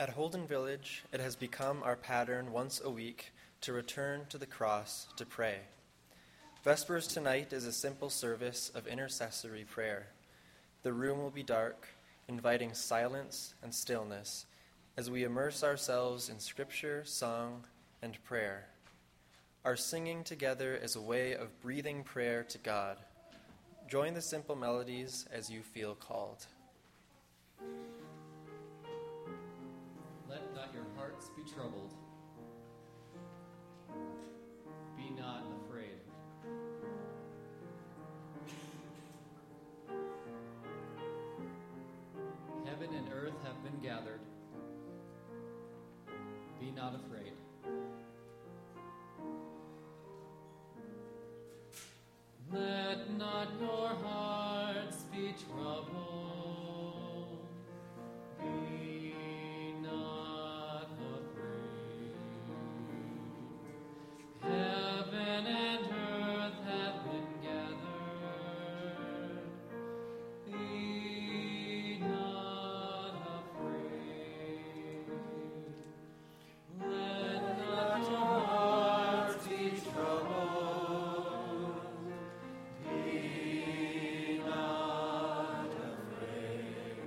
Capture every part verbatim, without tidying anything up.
At Holden Village, it has become our pattern once a week to return to the cross to pray. Vespers tonight is a simple service of intercessory prayer. The room will be dark, inviting silence and stillness as we immerse ourselves in scripture, song, and prayer. Our singing together is a way of breathing prayer to God. Join the simple melodies as you feel called. Let not your hearts be troubled. Be not afraid. Heaven and earth have been gathered. Be not afraid. Let not your hearts be troubled. Be not afraid. Heaven and earth have been gathered. Be not afraid. Let not your hearts be troubled. Be not afraid.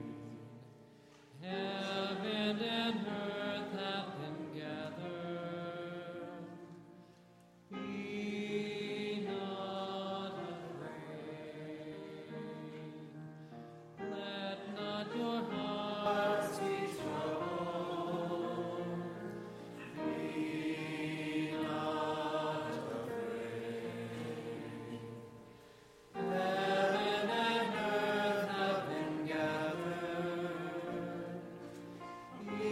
Heaven and earth have been gathered. Be not afraid. Let not your hearts be troubled. Be not afraid. Heaven and earth have been gathered. Be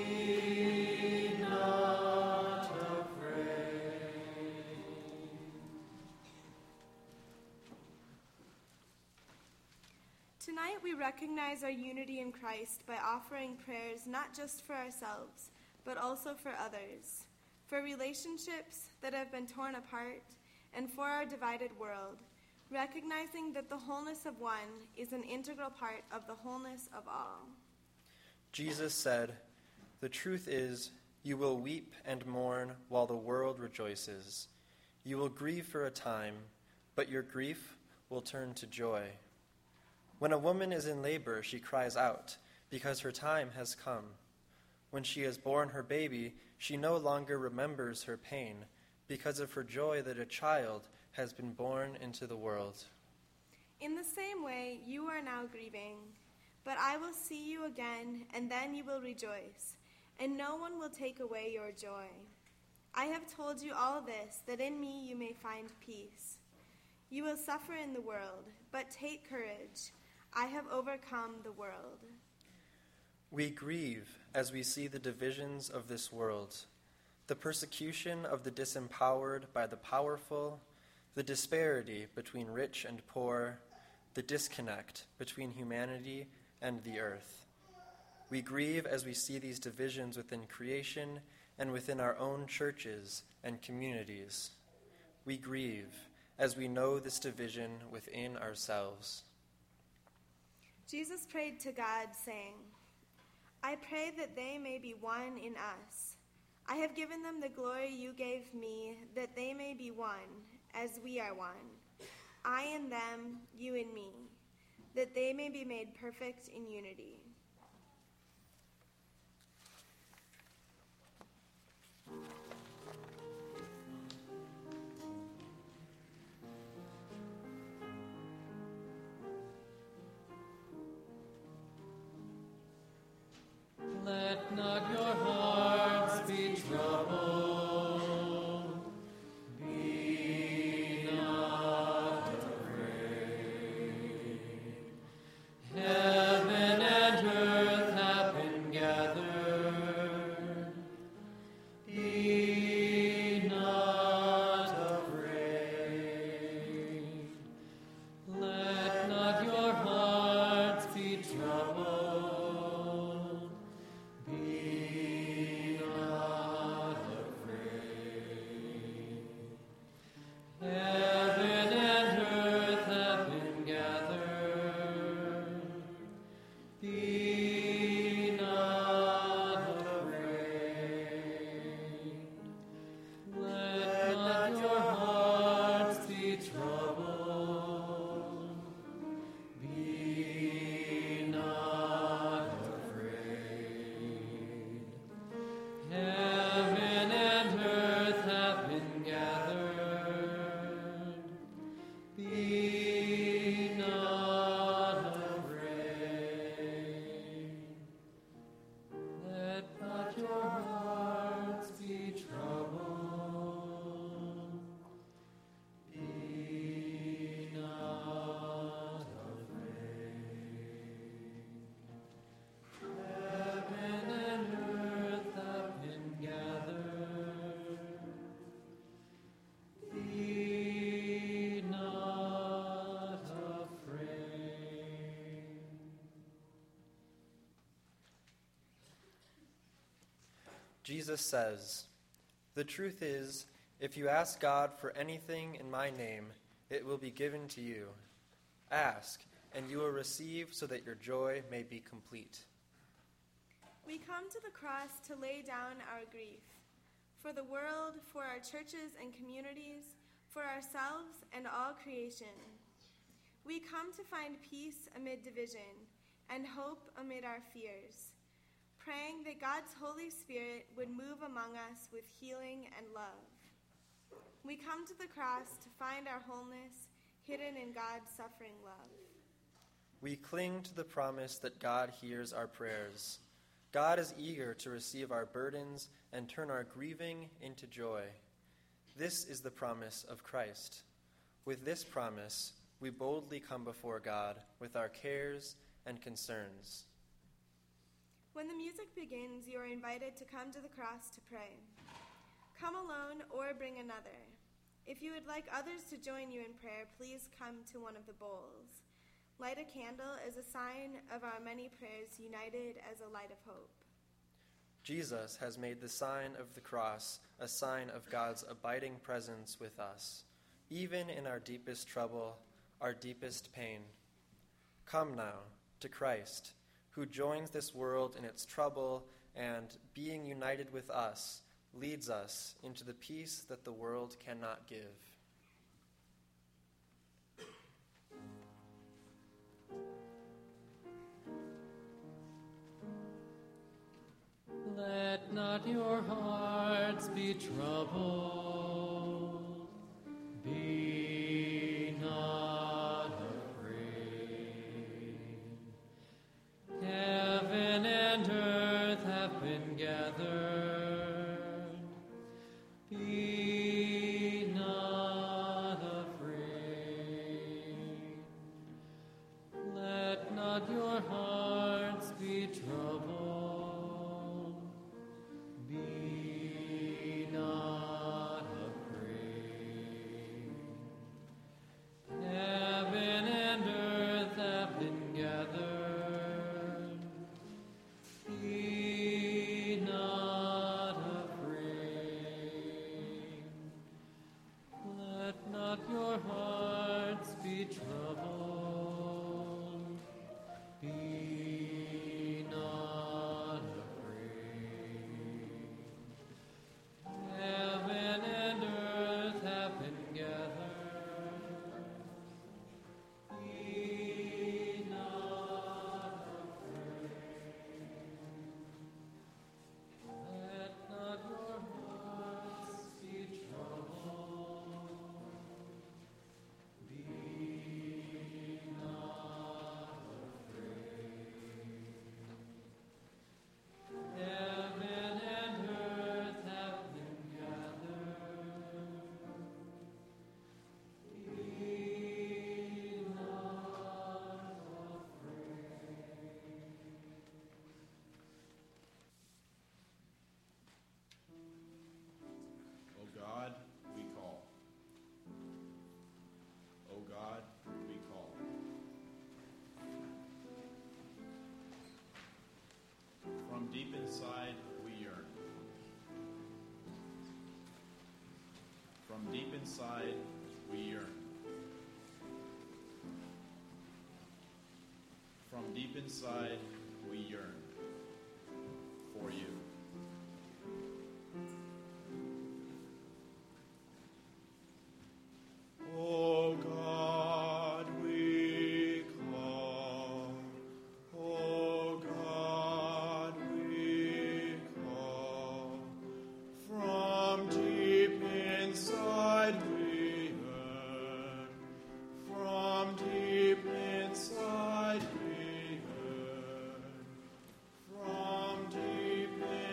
not afraid. Tonight we recognize our unity in Christ by offering prayers not just for ourselves, but also for others, for relationships that have been torn apart, and for our divided world, recognizing that the wholeness of one is an integral part of the wholeness of all. Jesus said, "The truth is, you will weep and mourn while the world rejoices. You will grieve for a time, but your grief will turn to joy. When a woman is in labor, she cries out, because her time has come. When she has borne her baby, she no longer remembers her pain, because of her joy that a child has been born into the world." In the same way, you are now grieving, but I will see you again, and then you will rejoice, and no one will take away your joy. I have told you all this, that in me you may find peace. You will suffer in the world, but take courage. I have overcome the world. We grieve as we see the divisions of this world, the persecution of the disempowered by the powerful, the disparity between rich and poor, the disconnect between humanity and the earth. We grieve as we see these divisions within creation and within our own churches and communities. We grieve as we know this division within ourselves. Jesus prayed to God, saying, I pray that they may be one in us. I have given them the glory you gave me, that they may be one, as we are one. I in them, you in me, that they may be made perfect in unity. Let not your hearts be troubled. Be not afraid. Heaven and earth have been gathered. Be not afraid. Let not your hearts be troubled. Be Jesus says, "The truth is, if you ask God for anything in my name, it will be given to you. Ask, and you will receive so that your joy may be complete." We come to the cross to lay down our grief for the world, for our churches and communities, for ourselves and all creation. We come to find peace amid division and hope amid our fears, praying that God's Holy Spirit would move among us with healing and love. We come to the cross to find our wholeness hidden in God's suffering love. We cling to the promise that God hears our prayers. God is eager to receive our burdens and turn our grieving into joy. This is the promise of Christ. With this promise, we boldly come before God with our cares and concerns. When the music begins, you are invited to come to the cross to pray. Come alone or bring another. If you would like others to join you in prayer, please come to one of the bowls. Light a candle as a sign of our many prayers united as a light of hope. Jesus has made the sign of the cross a sign of God's abiding presence with us, even in our deepest trouble, our deepest pain. Come now to Christ, who joins this world in its trouble and, being united with us, leads us into the peace that the world cannot give. Let not your hearts be troubled. Be not afraid. Heaven and earth have been gathered. Be not afraid. Let not your hearts be troubled. Be not afraid. Heaven and earth have been gathered. Be not afraid. Let not your hearts be troubled. Be not afraid. Heaven and earth have been gathered. Be not afraid. Let not your hearts be troubled. Be not afraid. Heaven and earth have been gathered. Be not afraid. O God, we call. O God, we call. From deep inside, we yearn. From deep inside, we yearn. From deep inside, we yearn for you. O God, we call. O God, we call. From deep inside we yearn. From deep inside we yearn. From deep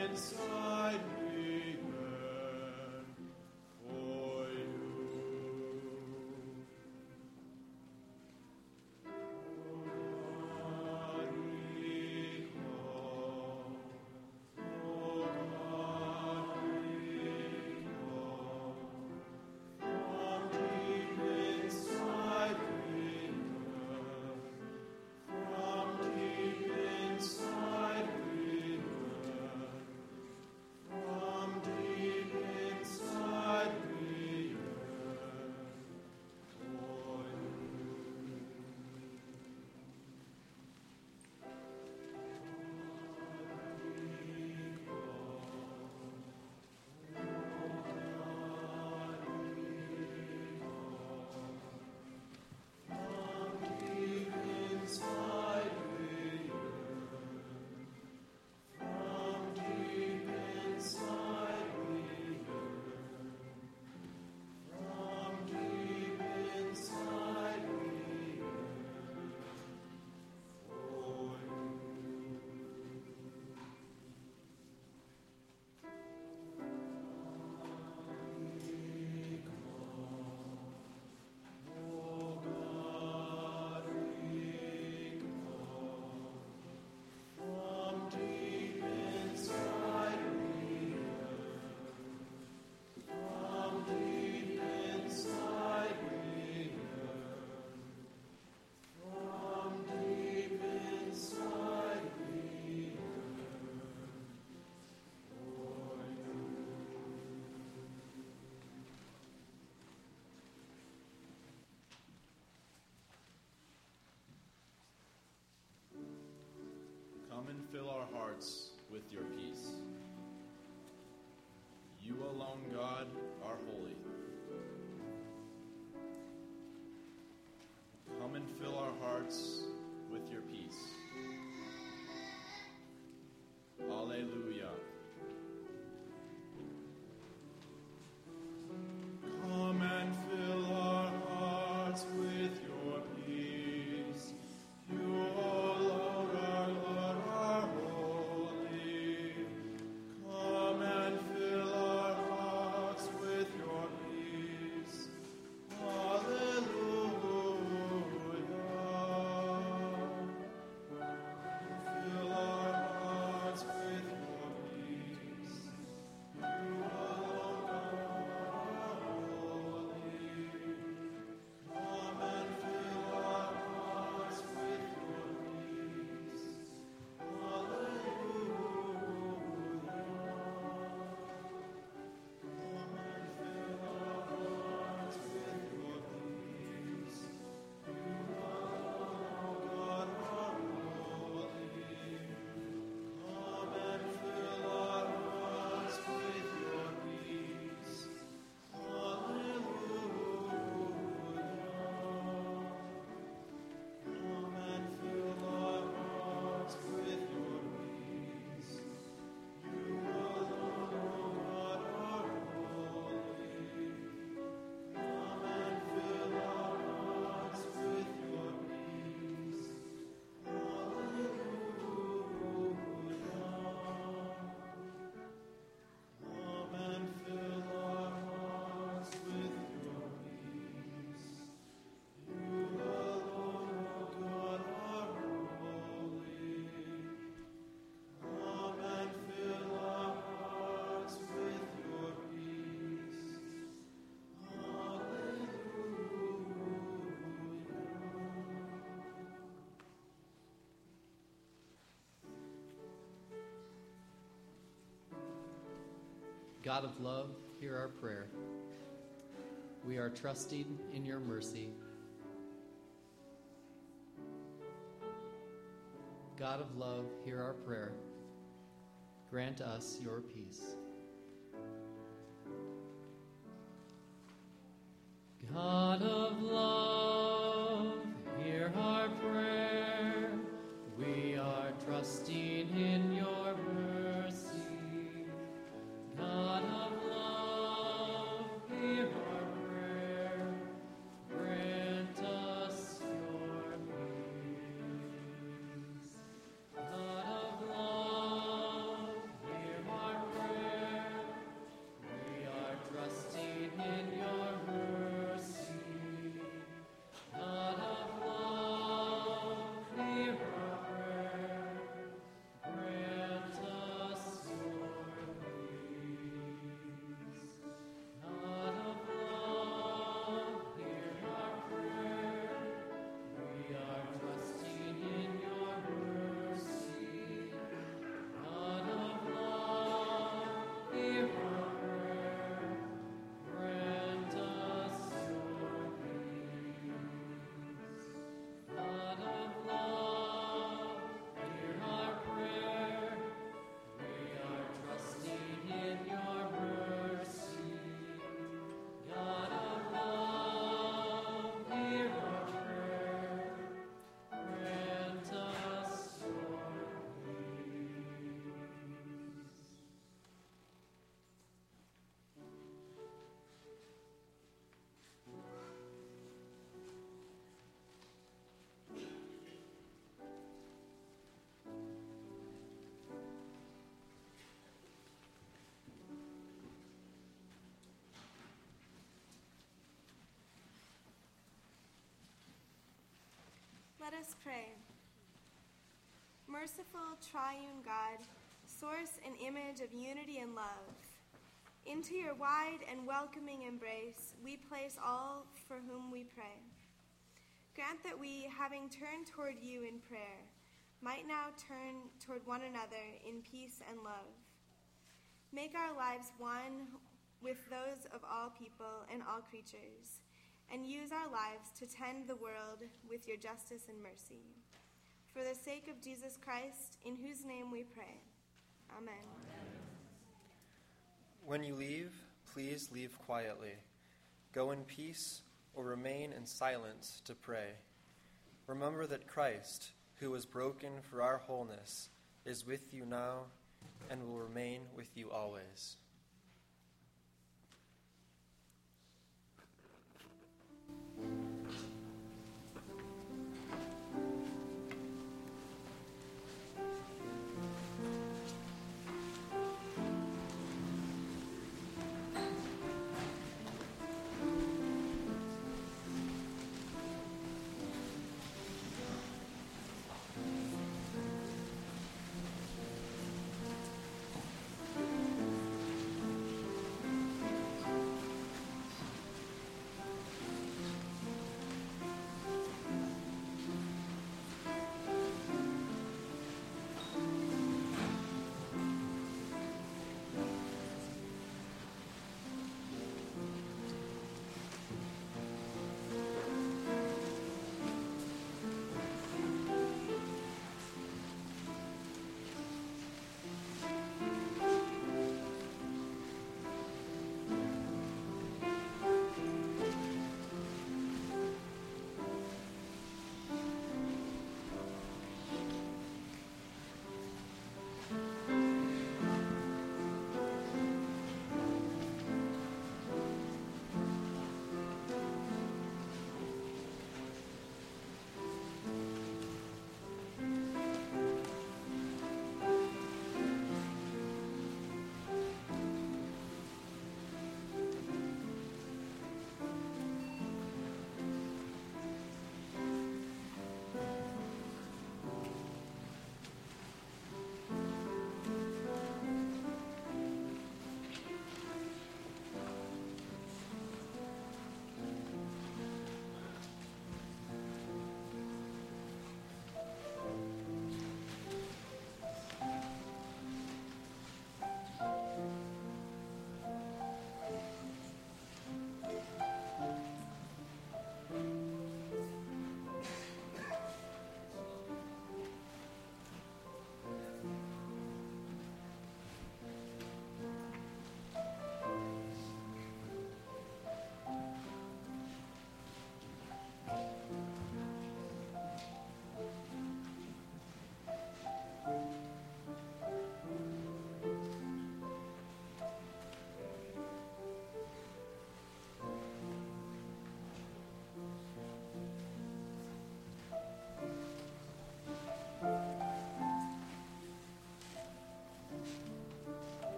hearts with your peace. You alone, God, are holy. Come and fill our hearts with your peace. Alleluia. Come and fill our hearts with your peace. You alone, our Lord, are holy. Come and fill our hearts with your peace. Alleluia. Fill our hearts with your peace. You alone are holy. Come and fill our hearts with your peace. Alleluia. Come and fill our hearts with your peace. You alone, God, are holy. Come and fill our hearts with your peace. Alleluia. Come and fill our hearts with your peace. You alone, God, are holy. Come and fill our hearts with your peace. Come and fill our hearts with your peace. You alone, God, are holy. Come and fill our hearts with your peace. God of love, hear our prayer. We are trusting in your mercy. God of love, hear our prayer. Grant us your peace. God of love, hear our prayer. We are trusting in your mercy. God of love, hear our prayer. Grant us your peace. God of love, hear our prayer. We are trusting in your mercy. God of love, hear our prayer. Grant us your peace. God of love, hear our prayer. We are trusting in your mercy. God of love, hear our prayer. Grant us your peace. God of love, hear our prayer. We are trusting in your mercy. God of love, hear our prayer. Grant us your peace. Let us pray. Merciful triune God, source and image of unity and love, into your wide and welcoming embrace we place all for whom we pray. Grant that we, having turned toward you in prayer, might now turn toward one another in peace and love. Make our lives one with those of all people and all creatures, and use our lives to tend the world with your justice and mercy. For the sake of Jesus Christ, in whose name we pray. Amen. When you leave, please leave quietly. Go in peace or remain in silence to pray. Remember that Christ, who was broken for our wholeness, is with you now and will remain with you always.